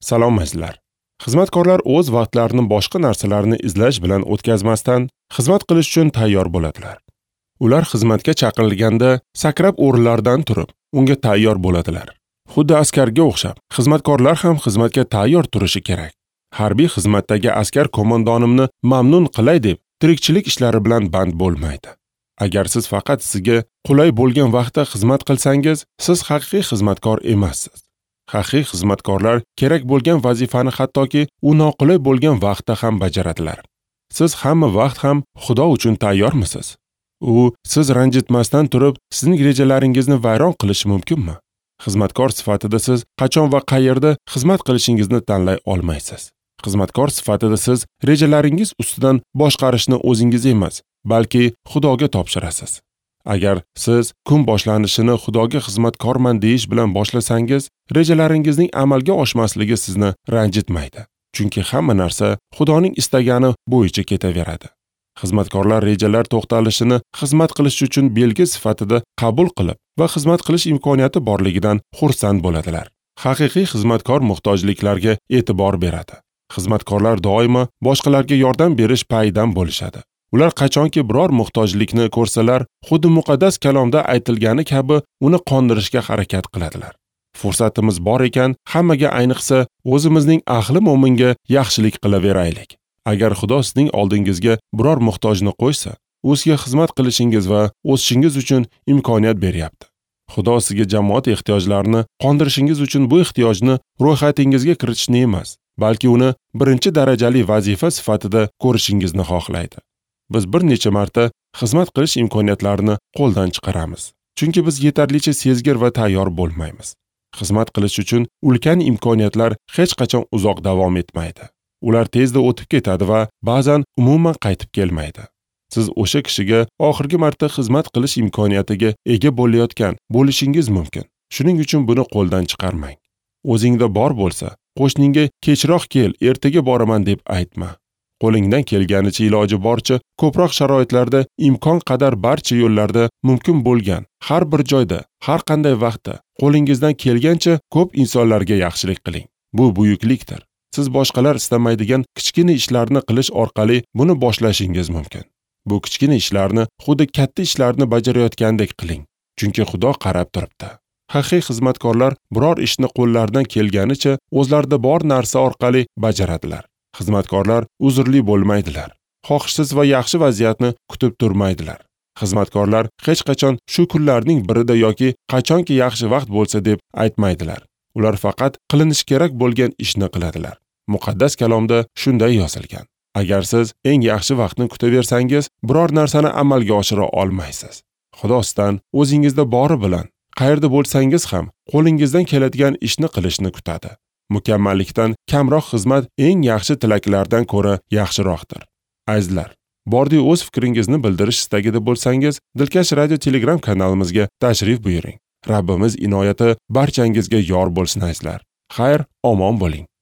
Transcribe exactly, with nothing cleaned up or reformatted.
Salom azizlar. Xizmatkorlar o'z vaqtlarini boshqa narsalarni izlash bilan o'tkazmasdan xizmat qilish uchun tayyor bo'ladilar. Ular xizmatga chaqirilganda sakrab o'rinlaridan turib, unga tayyor bo'ladilar. Xuddi askarga o'xshab, xizmatkorlar ham xizmatga tayyor turishi kerak. Harbiy xizmatdagi askar qo'mondonimni mamnun qilay deb tirikchilik ishlari bilan band bo'lmaydi. Agar siz faqat sizga qulay bo'lgan vaqtda xizmat qilsangiz, siz haqiqiy xizmatkor emassiz. Haqiqiy xizmatkorlar kerak bo'lgan vazifani hattoki u noqulay bo'lgan vaqtda ham bajaradilar. Siz hamma vaqt ham Xudo uchun tayyormisiz? U siz ranjitmasdan turib, sizning rejalaringizni vayron qilishi mumkinmi? Xizmatkor sifatida siz qachon va qayerda xizmat qilishingizni tanlay olmaysiz. Xizmatkor sifatida siz rejalaringiz ustidan boshqarishni o'zingiz emas, balki Xudoga topshirasiz. Agar siz kun boshlanishini Xudoga xizmatkorman deyish bilan boshlasangiz, rejalaringizning amalga oshmasligi sizni ranjitmaydi. Chunki hamma narsa Xudoning istagani bo'yicha ketaveradi. Xizmatkorlar rejalar to'xtalishini xizmat qilish uchun belgi sifatida qabul qilib va xizmat qilish imkoniyati borligidan xursand bo'ladilar. Haqiqiy xizmatkor muhtojliklarga e'tibor beradi. Xizmatkorlar doimo boshqalarga yordam berish payidan bo'lishadi. Ular qachonki biror muhtojlikni ko'rsalar, xuddi muqaddas kalomda aytilgani kabi uni qondirishga harakat qiladilar. Fursatimiz bor ekan, hammaga ayniqsa o'zimizning ahli mo'minga yaxshilik qilaveraylik. Agar Xudo sizning oldingizga biror muhtojni qo'ysa, o'ziga xizmat qilishingiz va o'sishingiz uchun imkoniyat beryapti. Xudo sizga jamoat ehtiyojlarini qondirishingiz uchun bu ehtiyojni ro'yxatingizga kiritishni emas, balki uni birinchi darajali vazifa sifatida ko'rishingizni xohlaydi. Biz bir necha marta xizmat qilish imkoniyatlarini qo'ldan chiqaramiz. Chunki biz yetarlicha sezgir va tayyor bo'lmaymiz. Xizmat qilish uchun ulkan imkoniyatlar hech qachon uzoq davom etmaydi. Ular tezda o'tib ketadi va ba'zan umuman qaytib kelmaydi. Siz o'sha kishiga oxirgi marta xizmat qilish imkoniyatiga ega bo'layotgan bo'lishingiz mumkin. Shuning uchun buni qo'ldan chiqarmang. O'zingda bor bo'lsa, qo'shningga kechroq kel, ertaga boraman deb aytma. Qo'lingdan kelganicha iloji boricha ko'proq sharoitlarda imkon qadar barcha yo'llarda mumkin bo'lgan har bir joyda, har qanday vaqtda qo'lingizdan kelgancha ko'p insonlarga yaxshilik qiling. Bu buyuklikdir. Siz boshqalar istamaydigan kichkina ishlarni qilish orqali buni boshlashingiz mumkin. Bu kichkina ishlarni xuddi katta ishlarni bajarayotgandek qiling, chunki Xudo qarab turibdi. Haqiqiy xizmatkorlar biror ishni qo'llaridan kelganicha o'zlarida bor narsa orqali bajaradilar. Xizmatkorlar uzrli bo'lmaydilar. Xohishsiz va yaxshi vaziyatni kutib turmaydilar. Xizmatkorlar hech qachon shu kunlarning birida yoki qachonki yaxshi vaqt bo'lsa deb aytmaydilar. Ular faqat qilinishi kerak bo'lgan ishni qiladilar. Muqaddas kalomda shunday yozilgan. Agar siz eng yaxshi vaqtni kutaversangiz, biror narsani amalga oshira olmaysiz. Xudo sizdan o'zingizda bori bilan qayerda bo'lsangiz ham qo'lingizdan keladigan ishni qilishni kutadi. Mukammallikdan kamroq xizmat eng yaxshi tilaklardan ko'ra yaxshiroqdir. Azizlar, bordi o'z fikringizni bildirish istagida bo'lsangiz, Dilkash radio Telegram kanalimizga tashrif buyuring. Rabbimiz inoyati barchangizga yor bo'lsin azizlar. Xayr, omon bo'ling.